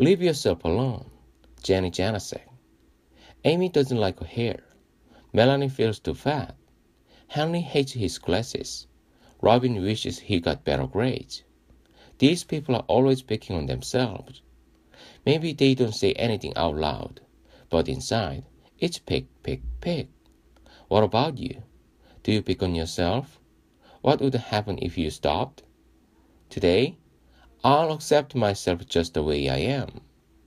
Leave yourself alone, Jenny Janasek. Amy doesn't like her hair. Melanie feels too fat. Henry hates his glasses. Robin wishes he got better grades. These people are always picking on themselves. Maybe they don't say anything out loud, but inside, it's pick, pick, pick. What about you? Do you pick on yourself? What would happen if you stopped? Today, I'll accept myself just the way I am.